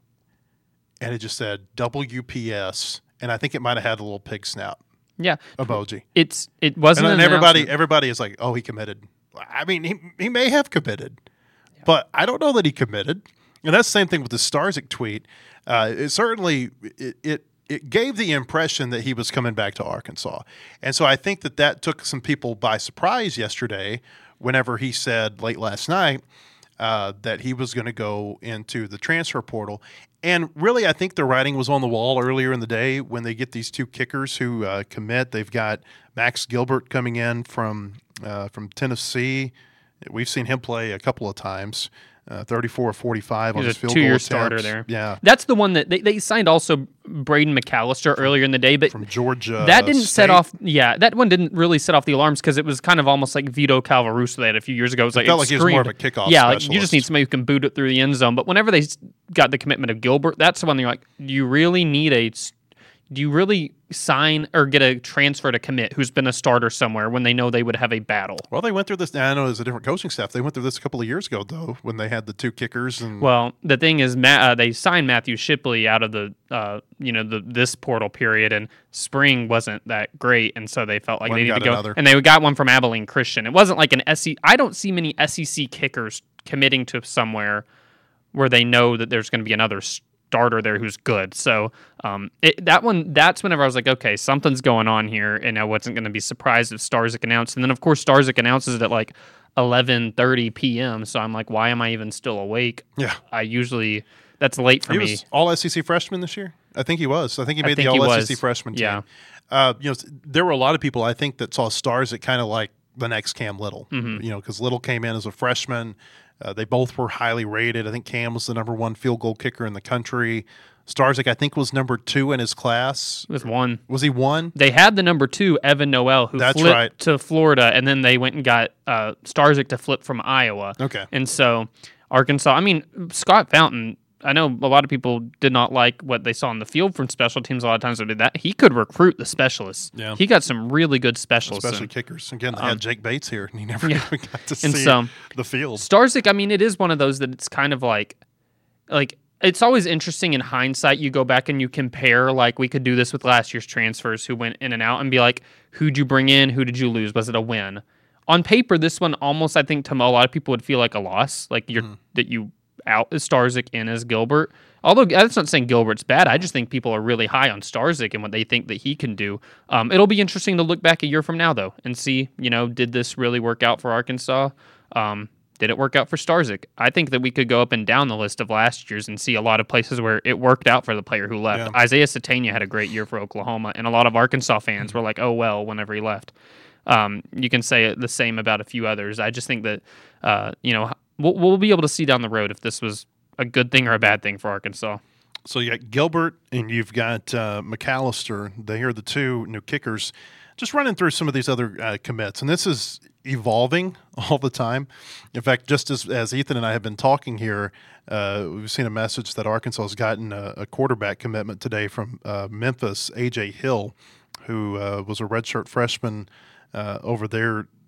and it just said W P S, and I think it might have had a little pig snout Yeah, emoji. it's it wasn't. And then an everybody announcement. everybody is like, "Oh, he committed." I mean, he he may have committed, but I don't know that he committed. And that's the same thing with the Starzik tweet. Uh, it certainly it, it it gave the impression that he was coming back to Arkansas, and so I think that that took some people by surprise yesterday. Whenever he said late last night uh, that he was going to go into the transfer portal. And really, I think the writing was on the wall earlier in the day when they get these two kickers who uh, commit. They've got Max Gilbert coming in from uh, from Tennessee. We've seen him play a couple of times, uh, thirty-four or forty-five on He's his a field two-year goal starter attempts. there. Yeah, That's the one that they, they signed also Braden McAllister earlier in the day, but from Georgia. that didn't set State. off. Yeah, that one didn't really set off the alarms because it was kind of almost like Vito Calvaruso they had a few years ago. It was like felt it like he was more of a screamed- kickoff Yeah, like you specialist. just need somebody who can boot it through the end zone. But whenever they s- got the commitment of Gilbert, that's the one you're like, do you really need a? s- Do you really sign or get a transfer to commit who's been a starter somewhere when they know they would have a battle? Well, they went through this. I know it was a different coaching staff. They went through this a couple of years ago, though, when they had the two kickers. And Well, the thing is, Matt, uh, they signed Matthew Shipley out of the, uh, you know, the this portal period, and spring wasn't that great, and so they felt like Went they and needed to got go, another. and they got one from Abilene Christian. It wasn't like an S E. I don't see many S E C kickers committing to somewhere where they know that there's going to be another starter there who's good. So um, it, that one, that's whenever I was like, okay, something's going on here, and I wasn't going to be surprised if Starzik announced. And then of course Starzik announces it at like eleven thirty p.m. So I'm like, why am I even still awake? yeah, I usually that's late for he me. was all S E C freshman this year. I think he was. I think he I made the think he all S E C was. freshman team. Yeah. Uh, you know, there were a lot of people I think that saw stars that kind of like the next Cam Little. Mm-hmm. You know, because Little came in as a freshman. Uh, they both were highly rated. I think Cam was the number one field goal kicker in the country. Starzik, I think, was number two in his class. With one. Was he one? They had the number two, Evan Noel, who That's flipped right. to Florida, and then they went and got uh, Starzik to flip from Iowa. Okay. And so Arkansas, I mean, Scott Fountain, I know a lot of people did not like what they saw on the field from special teams a lot of times. They did that. He could recruit the specialists. Yeah. He got some really good specialists. Especially in. kickers. Again, they had Jake Bates here, and he never yeah. even got to And see so- the field. Starzik, I mean, it is one of those that it's kind of like, like it's always interesting in hindsight. You go back and you compare, like we could do this with last year's transfers who went in and out and be like, who'd you bring in? Who did you lose? Was it a win? On paper, this one almost, I think, to a lot of people would feel like a loss, like you're that you out as Starzik in as Gilbert. Although that's not saying Gilbert's bad. I just think people are really high on Starzik and what they think that he can do. Um, it'll be interesting to look back a year from now, though, and see, you know, did this really work out for Arkansas? Um, did it work out for Starzik? I think that we could go up and down the list of last year's and see a lot of places where it worked out for the player who left. Yeah. Isaiah Satania had a great year for Oklahoma, and a lot of Arkansas fans were like, oh, well, whenever he left. Um, you can say the same about a few others. I just think that, uh, you know, we'll, we'll be able to see down the road if this was a good thing or a bad thing for Arkansas. So you got Gilbert and you've got uh, McAllister. They are the two new kickers. Just running through some of these other uh, commits, and this is evolving all the time. In fact, just as, as Ethan and I have been talking here, uh, we've seen a message that Arkansas has gotten a, a quarterback commitment today from uh, Memphis, A J Hill, who uh, was a redshirt freshman uh, over there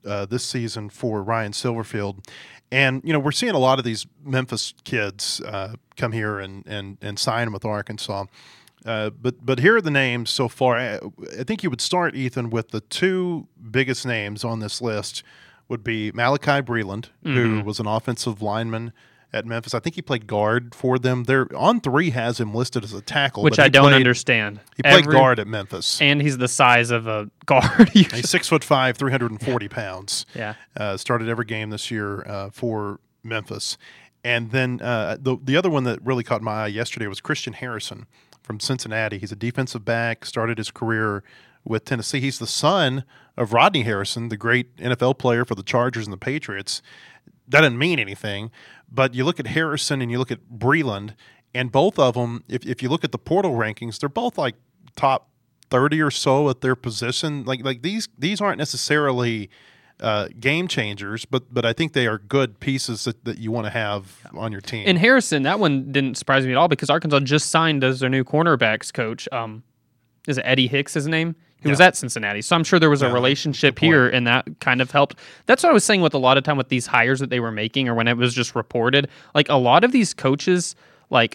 uh, this season for Ryan Silverfield. And, you know, we're seeing a lot of these Memphis kids uh, come here and, and, and sign with Arkansas. Uh, but but here are the names so far. I, I think you would start, Ethan, with the two biggest names on this list would be Malachi Breland, mm-hmm. who was an offensive lineman at Memphis. I think he played guard for them. They're on three has him listed as a tackle, which I don't played, understand. He played Every, guard at Memphis, and he's the size of a guard. He's six foot five, three hundred and forty pounds. Yeah, uh, started every game this year uh, for Memphis, and then uh, the the other one that really caught my eye yesterday was Christian Harrison from Cincinnati. He's a defensive back. Started his career with Tennessee. He's the son of Rodney Harrison, the great N F L player for the Chargers and the Patriots. That doesn't mean anything, but you look at Harrison and you look at Breland, and both of them, if, if you look at the portal rankings, they're both like top thirty or so at their position. Like like these these aren't necessarily uh, game changers, but but I think they are good pieces that, that you want to have on your team. And Harrison, that one didn't surprise me at all because Arkansas just signed as their new cornerbacks coach. Um, is it Eddie Hicks, his name? He yeah. was at Cincinnati. So I'm sure there was a yeah, relationship here, and that kind of helped. That's what I was saying with a lot of time with these hires that they were making or when it was just reported. Like, a lot of these coaches, like,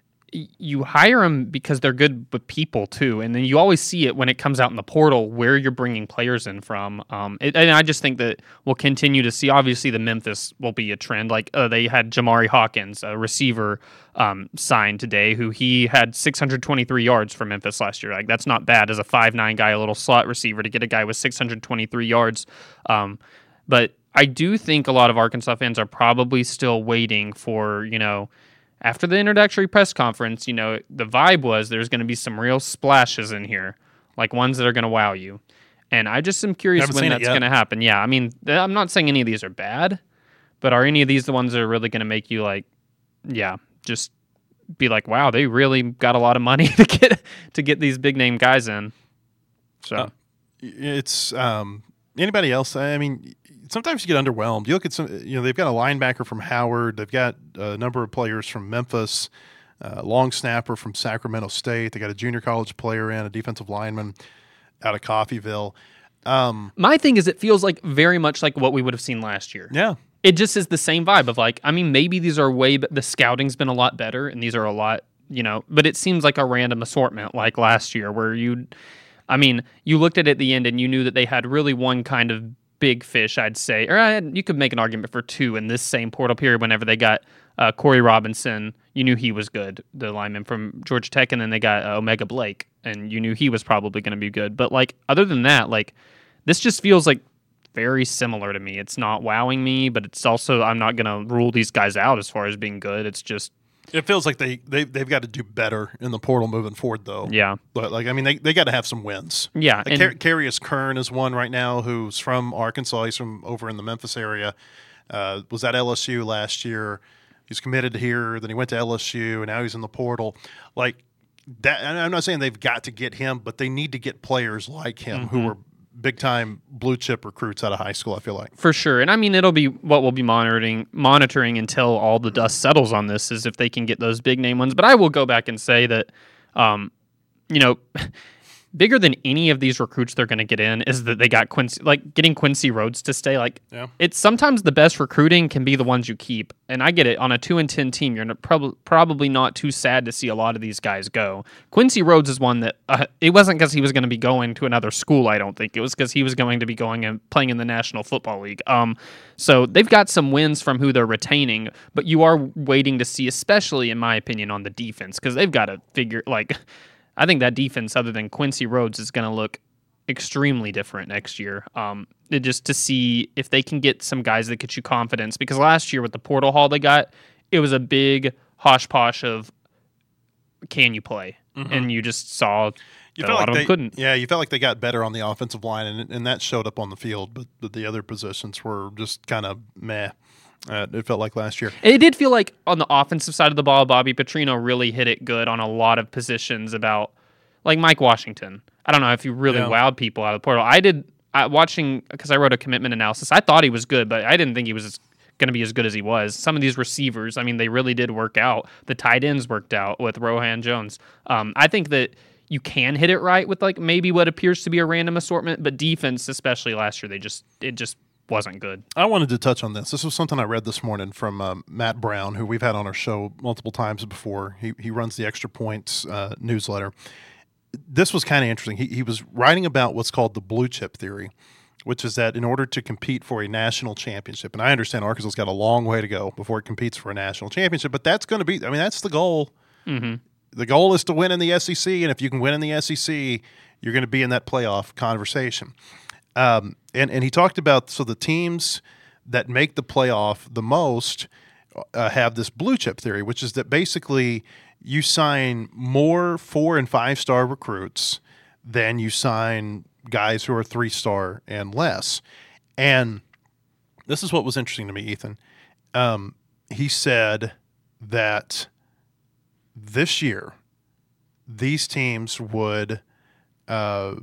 you hire them because they're good with people, too. And then you always see it when it comes out in the portal where you're bringing players in from. Um, it, and I just think that we'll continue to see. Obviously, the Memphis will be a trend. Like, uh, they had Jamari Hawkins, a receiver, um, signed today, who he had six hundred twenty-three yards for Memphis last year. Like, that's not bad as a five nine guy, a little slot receiver, to get a guy with six hundred twenty-three yards. Um, but I do think a lot of Arkansas fans are probably still waiting for, you know, after the introductory press conference, you know, the vibe was there's going to be some real splashes in here, like ones that are going to wow you. And I just am curious when that's going to happen. Yeah, I mean, I'm not saying any of these are bad, but are any of these the ones that are really going to make you, like, yeah, just be like, wow, they really got a lot of money to get to get these big name guys in. So uh, it's um, anybody else? I mean, sometimes you get underwhelmed. You look at some, you know, they've got a linebacker from Howard. They've got a number of players from Memphis, uh, long snapper from Sacramento State. They got a junior college player in, a defensive lineman out of Coffeyville. Um, My thing is, it feels like very much like what we would have seen last year. Yeah. It just is the same vibe of like, I mean, maybe these are way, the scouting's been a lot better and these are a lot, you know, but it seems like a random assortment like last year where you, I mean, you looked at it at the end and you knew that they had really one kind of big fish, I'd say, or I, you could make an argument for two in this same portal period. Whenever they got uh, Corey Robinson, you knew he was good, the lineman from Georgia Tech, and then they got uh, Omega Blake, and you knew he was probably going to be good. But like, other than that, like, this just feels like very similar to me. It's not wowing me, but it's also, I'm not going to rule these guys out as far as being good. It's just, it feels like they, they, they've got to do better in the portal moving forward, though. Yeah. But, like, I mean, they, they got to have some wins. Yeah. Like, Car- Carius Kern is one right now who's from Arkansas. He's from over in the Memphis area. Uh, was at L S U last year. He's committed here. Then he went to L S U, and now he's in the portal. Like, that. And I'm not saying they've got to get him, but they need to get players like him mm-hmm. who are big-time blue-chip recruits out of high school, I feel like. For sure. And, I mean, it'll be what we'll be monitoring monitoring until all the dust settles on this is if they can get those big-name ones. But I will go back and say that, um, you know, bigger than any of these recruits they're going to get in is that they got Quincy, like getting Quincy Rhodes to stay. Like, yeah. It's sometimes the best recruiting can be the ones you keep. And I get it. On a two and ten team, you're prob- probably not too sad to see a lot of these guys go. Quincy Rhodes is one that uh, it wasn't because he was going to be going to another school. I don't think it was because he was going to be going and playing in the National Football League. Um, so they've got some wins from who they're retaining, but you are waiting to see, especially in my opinion, on the defense because they've got to figure like. I think that defense, other than Quincy Rhodes, is going to look extremely different next year. Um, just to see if they can get some guys that get you confidence. Because last year with the portal haul they got, it was a big hosh-posh of can you play? Mm-hmm. And you just saw you that felt a lot like of they, them couldn't. Yeah, you felt like they got better on the offensive line, and, and that showed up on the field. But, but the other positions were just kind of meh. Uh, it felt like last year. It did feel like on the offensive side of the ball, Bobby Petrino really hit it good on a lot of positions about, like Mike Washington. I don't know if you really yeah. wowed people out of the portal. I did, I, watching, because I wrote a commitment analysis, I thought he was good, but I didn't think he was going to be as good as he was. Some of these receivers, I mean, they really did work out. The tight ends worked out with Rohan Jones. Um, I think that you can hit it right with like maybe what appears to be a random assortment, but defense, especially last year, they just, it just, wasn't good. I wanted to touch on this. This was something I read this morning from um, Matt Brown, who we've had on our show multiple times before. He he runs the Extra Points uh, newsletter. This was kind of interesting. He he was writing about what's called the blue chip theory, which is that in order to compete for a national championship, and I understand Arkansas's got a long way to go before it competes for a national championship, but that's going to be, I mean, that's the goal. Mm-hmm. The goal is to win in the S E C, and if you can win in the S E C, you're going to be in that playoff conversation. Um, and, and he talked about, so the teams that make the playoff the most uh, have this blue chip theory, which is that basically you sign more four and five star recruits than you sign guys who are three star and less. And this is what was interesting to me, Ethan. Um, he said that this year these teams would uh,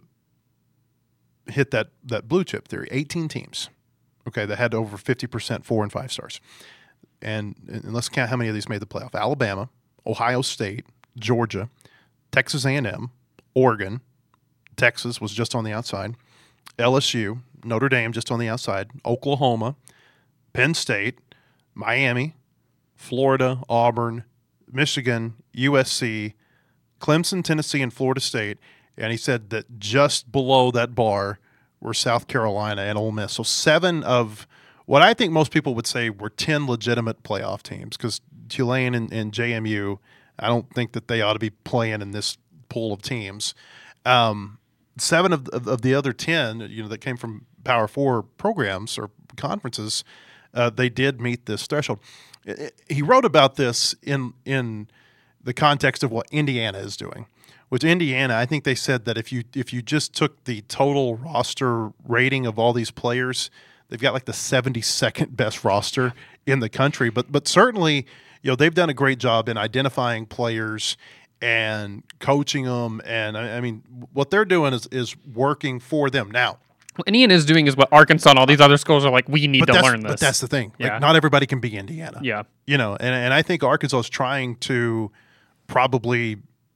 hit that that blue chip theory. eighteen teams, okay, that had over fifty percent four and five stars. And, and let's count how many of these made the playoff. Alabama, Ohio State, Georgia, Texas A and M, Oregon, Texas was just on the outside, L S U, Notre Dame just on the outside, Oklahoma, Penn State, Miami, Florida, Auburn, Michigan, U S C, Clemson, Tennessee, and Florida State. And he said that just below that bar were South Carolina and Ole Miss. So seven of what I think most people would say were ten legitimate playoff teams, because Tulane and, and J M U, I don't think that they ought to be playing in this pool of teams. Um, seven of, of, of the other ten, you know, that came from Power Four programs or conferences, uh, they did meet this threshold. It, it, he wrote about this in in the context of what Indiana is doing. With Indiana, I think they said that if you if you just took the total roster rating of all these players, they've got like the seventy-second best roster in the country. But but certainly, you know, they've done a great job in identifying players and coaching them. And I, I mean, what they're doing is is working for them now. What Indiana is doing is what Arkansas and all these other schools are like, we need to learn this. But that's the thing. Yeah. Like, not everybody can be Indiana. Yeah. You know, and, and I think Arkansas is trying to probably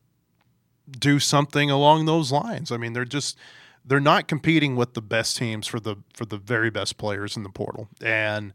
do something along those lines. I mean, they're just they're not competing with the best teams for the for the very best players in the portal. And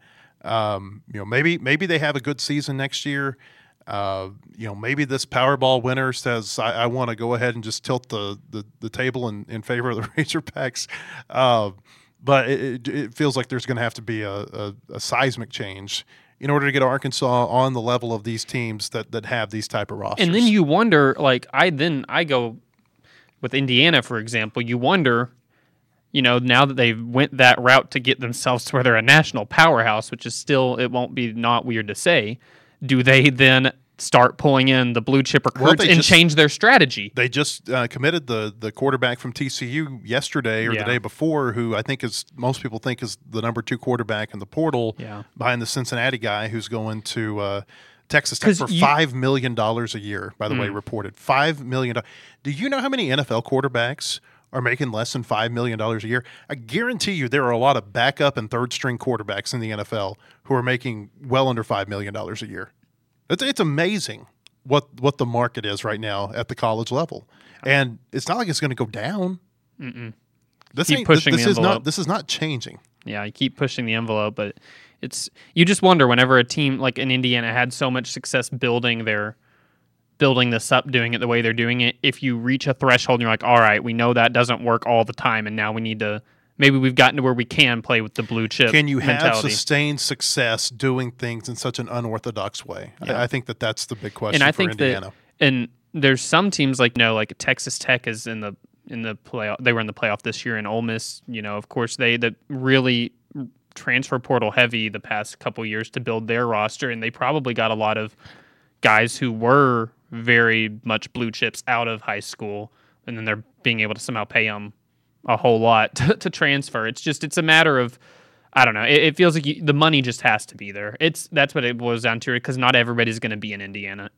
um, you know, maybe maybe they have a good season next year. Uh, you know, maybe this Powerball winner says, I, I want to go ahead and just tilt the, the, the table in, in favor of the Razorbacks. Uh, but it, it feels like there's going to have to be a, a, a seismic change in order to get Arkansas on the level of these teams that, that have these type of rosters. And then you wonder, like, I then I go with Indiana, for example, you wonder, you know, now that they've went that route to get themselves to where they're a national powerhouse, which is still, it won't be not weird to say, do they then start pulling in the blue chip recruits well, and just, change their strategy? They just uh, committed the the quarterback from T C U yesterday or yeah. the day before, who I think is most people think is the number two quarterback in the portal, yeah. behind the Cincinnati guy who's going to uh, Texas Tech for you, five million dollars a year. By the mm. way, reported five million dollars. Do you know how many N F L quarterbacks are making less than five million dollars a year? I guarantee you there are a lot of backup and third string quarterbacks in the N F L who are making well under five million dollars a year. It's, it's amazing what what the market is right now at the college level, and it's not like it's going to go down. Mm-mm. This keep ain't, pushing this, this the is envelope. not this is not changing. Yeah, you keep pushing the envelope, but it's you just wonder whenever a team like in Indiana had so much success building their building this up, doing it the way they're doing it. If you reach a threshold and you're like, all right, we know that doesn't work all the time, and now we need to. Maybe we've gotten to where we can play with the blue chip Can you mentality. have sustained success doing things in such an unorthodox way? Yeah. I, I think that that's the big question and I for think Indiana. That, and there's some teams like, you know, like Texas Tech is in the in the playoff. They were in the playoff this year, and Ole Miss, you know, of course, they that really transfer portal heavy the past couple years to build their roster, and they probably got a lot of guys who were very much blue chips out of high school, and then they're being able to somehow pay them a whole lot to, to transfer. It's just, it's a matter of, I don't know. It, it feels like you, the money just has to be there. It's that's what it boils down to, because not everybody's going to be in Indiana.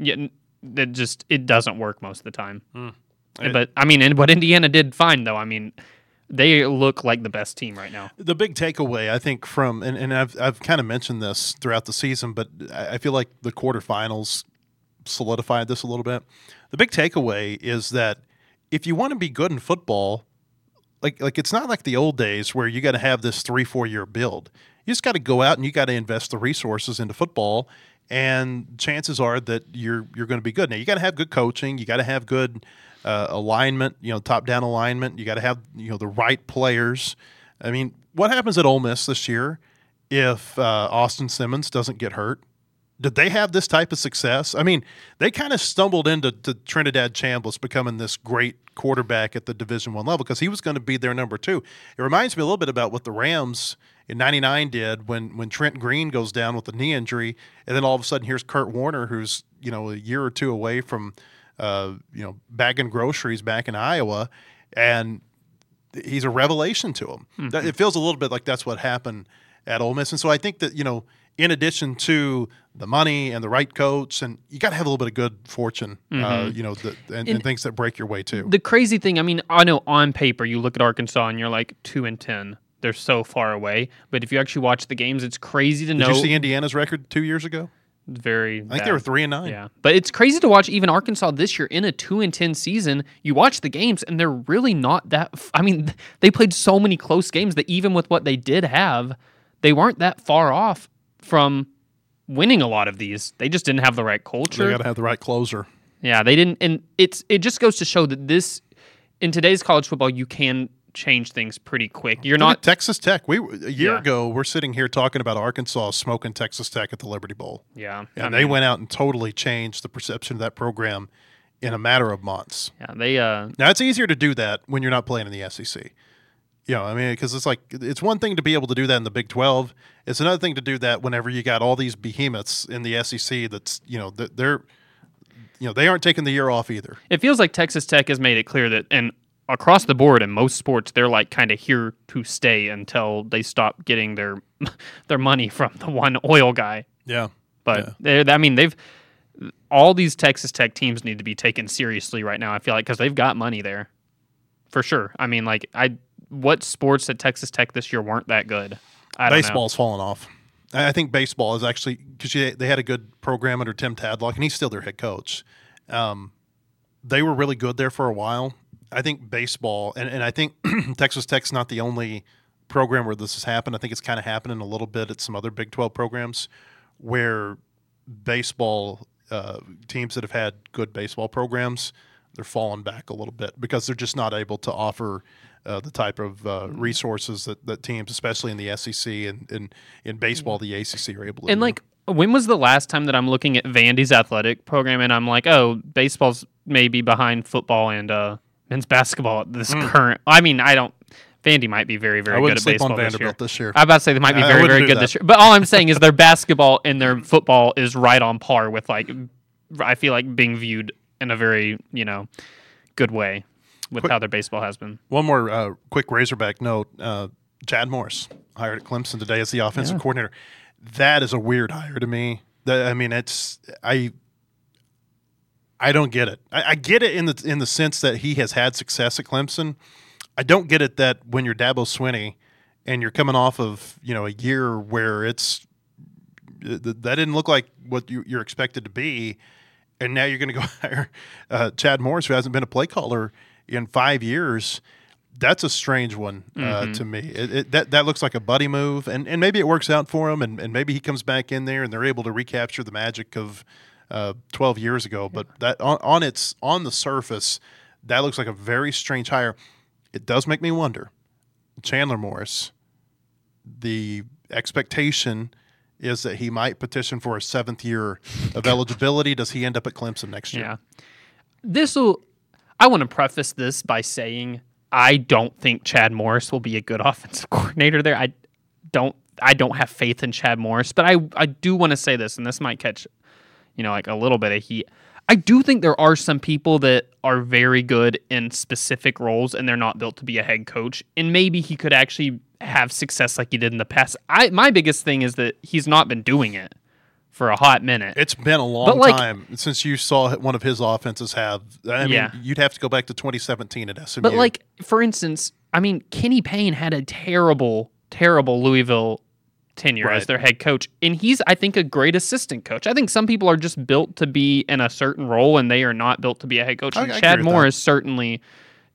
It just it doesn't work most of the time. Mm. But I mean, and what Indiana did fine though. I mean, they look like the best team right now. The big takeaway, I think, from and, and I've I've kind of mentioned this throughout the season, but I feel like the quarterfinals solidified this a little bit. The big takeaway is that if you want to be good in football, like like it's not like the old days where you got to have this three four year build. You just got to go out and you got to invest the resources into football, and chances are that you're you're going to be good. Now you got to have good coaching, you got to have good uh, alignment, you know, top down alignment. You got to have you know the right players. I mean, what happens at Ole Miss this year if uh, Austin Simmons doesn't get hurt? Did they have this type of success? I mean, they kind of stumbled into to Trinidad Chambliss becoming this great quarterback at the Division One level because he was going to be their number two. It reminds me a little bit about what the Rams in ninety-nine did when when Trent Green goes down with a knee injury, and then all of a sudden here's Kurt Warner, who's you know a year or two away from uh, you know bagging groceries back in Iowa, and he's a revelation to him. Mm-hmm. It feels a little bit like that's what happened at Ole Miss, and so I think that you know. In addition to the money and the right coach, and you got to have a little bit of good fortune, mm-hmm. uh, you know, the, and, and, and things that break your way too. The crazy thing, I mean, I know on paper you look at Arkansas and you're like two and ten. They're so far away, but if you actually watch the games, it's crazy to Did know. Did you see Indiana's record two years ago? Very. I think bad. they were three and nine. Yeah, but it's crazy to watch even Arkansas this year in a two and ten season. You watch the games and they're really not that. F- I mean, they played so many close games that even with what they did have, they weren't that far off from winning a lot of these. They just didn't have the right culture. They got to have the right closer. Yeah, they didn't, and it's it just goes to show that this in today's college football, you can change things pretty quick. You're Look not at Texas Tech. We a year Yeah. ago, we're sitting here talking about Arkansas smoking Texas Tech at the Liberty Bowl. Yeah, and I they mean, went out and totally changed the perception of that program in a matter of months. Yeah, they. Uh, Now it's easier to do that when you're not playing in the S E C. You know, I mean, because it's like it's one thing to be able to do that in the Big twelve. It's another thing to do that whenever you got all these behemoths in the S E C. That's you know that they're you know they aren't taking the year off either. It feels like Texas Tech has made it clear that, and across the board in most sports, they're like kind of here to stay until they stop getting their their money from the one oil guy. Yeah, But yeah. they're I mean, they've all these Texas Tech teams need to be taken seriously right now. I feel like because they've got money there, for sure. I mean, like I. What sports at Texas Tech this year weren't that good? I don't Baseball's fallen off. I I think baseball is actually because they had a good program under Tim Tadlock, and he's still their head coach. Um, they were really good there for a while. I think baseball, and, and I think Texas Tech's not the only program where this has happened. I think it's kind of happening a little bit at some other Big twelve programs where baseball uh, teams that have had good baseball programs, they're falling back a little bit because they're just not able to offer uh, the type of uh, resources that, that teams, especially in the S E C and, and in baseball, the A C C are able to And do. like, when was the last time that I'm looking at Vandy's athletic program and I'm like, oh, baseball's maybe behind football and uh, men's basketball at this Mm. current? I mean, I don't. Vandy might be very, very I good wouldn't at sleep baseball on this year. Vanderbilt this year. I'm about to say they might be I- I very, wouldn't very do good that. this year. But all I'm saying is their basketball and their football is right on par with like, I feel like being viewed in a very, you know, good way with Quick- how their baseball has been. One more uh, quick Razorback note. Uh, Chad Morris, hired at Clemson today as the offensive Yeah. coordinator. That is a weird hire to me. That, I mean, it's I I don't get it. I, I get it in the in the sense that he has had success at Clemson. I don't get it that when you're Dabo Swinney and you're coming off of, you know, a year where it's that didn't look like what you, you're expected to be, and now you're going to go hire uh, Chad Morris, who hasn't been a play caller in five years. That's a strange one uh, Mm-hmm. to me. It, it, that that looks like a buddy move, and, and maybe it works out for him, and, and maybe he comes back in there and they're able to recapture the magic of uh, twelve years ago. But that on, on its on the surface, that looks like a very strange hire. It does make me wonder, Chandler Morris. The expectation is that he might petition for a seventh year of eligibility. Does he end up at Clemson next year? Yeah. This will. I want to preface this by saying I don't think Chad Morris will be a good offensive coordinator there. I don't. I don't have faith in Chad Morris, but I I do want to say this, and this might catch, you know, like a little bit of heat. I do think there are some people that are very good in specific roles, and they're not built to be a head coach. And maybe he could actually have success like he did in the past. I my biggest thing is that he's not been doing it for a hot minute. It's been a long But, like- time since you saw one of his offenses have. I mean, Yeah. you'd have to go back to twenty seventeen at S M U. But like, for instance, I mean, Kenny Payne had a terrible, terrible Louisville tenure Right. as their head coach, and he's, I think, a great assistant coach. I think some people are just built to be in a certain role, and they are not built to be a head coach. I- And I agree Chad with Morris certainly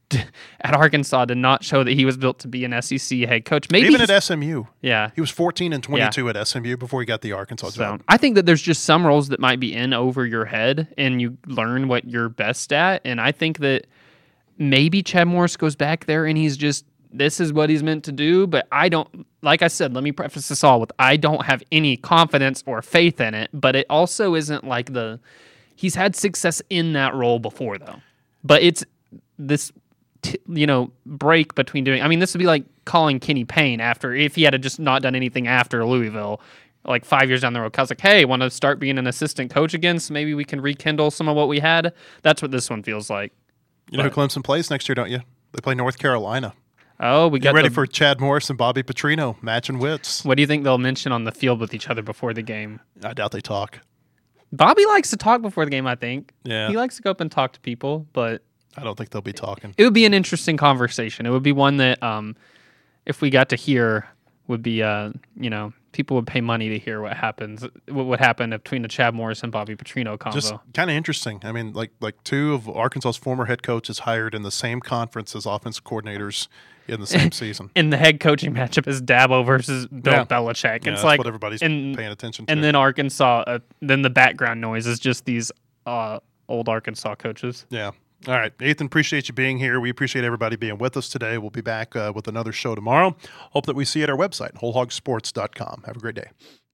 at Arkansas did not show that he was built to be an S E C head coach. Maybe Even at he's- S M U. yeah. He was fourteen and twenty-two at S M U before he got the Arkansas So job. I think that there's just some roles that might be in over your head and you learn what you're best at. And I think that maybe Chad Morris goes back there and he's just, this is what he's meant to do. But I don't, like I said, let me preface this all with, I don't have any confidence or faith in it. But it also isn't like the, he's had success in that role before though. But it's this, t- you know, break between doing, I mean, this would be like calling Kenny Payne after, if he had just not done anything after Louisville, like five years down the road. I was like, hey, want to start being an assistant coach again? So maybe we can rekindle some of what we had. That's what this one feels like. You know who Clemson plays next year, don't you? They play North Carolina. Oh, we Get got ready the- for Chad Morris and Bobby Petrino matching wits. What do you think they'll mention on the field with each other before the game? I doubt they talk. Bobby likes to talk before the game, I think. Yeah. He likes to go up and talk to people, but I don't think they'll be talking. it would be an interesting conversation. It would be one that, um, if we got to hear, would be, uh, you know, people would pay money to hear what happens, what would happen between the Chad Morris and Bobby Petrino combo. Just kind of interesting. I mean, like like two of Arkansas's former head coaches hired in the same conference as offensive coordinators in the same season. And the head coaching matchup is Dabo versus Bill Yeah. Belichick. Yeah, It's that's like what everybody's and, paying attention to. and then Arkansas. Uh, then the background noise is just these uh, old Arkansas coaches. Yeah. All right. Ethan, appreciate you being here. We appreciate everybody being with us today. We'll be back uh, with another show tomorrow. Hope that we see you at our website, whole hog sports dot com. Have a great day.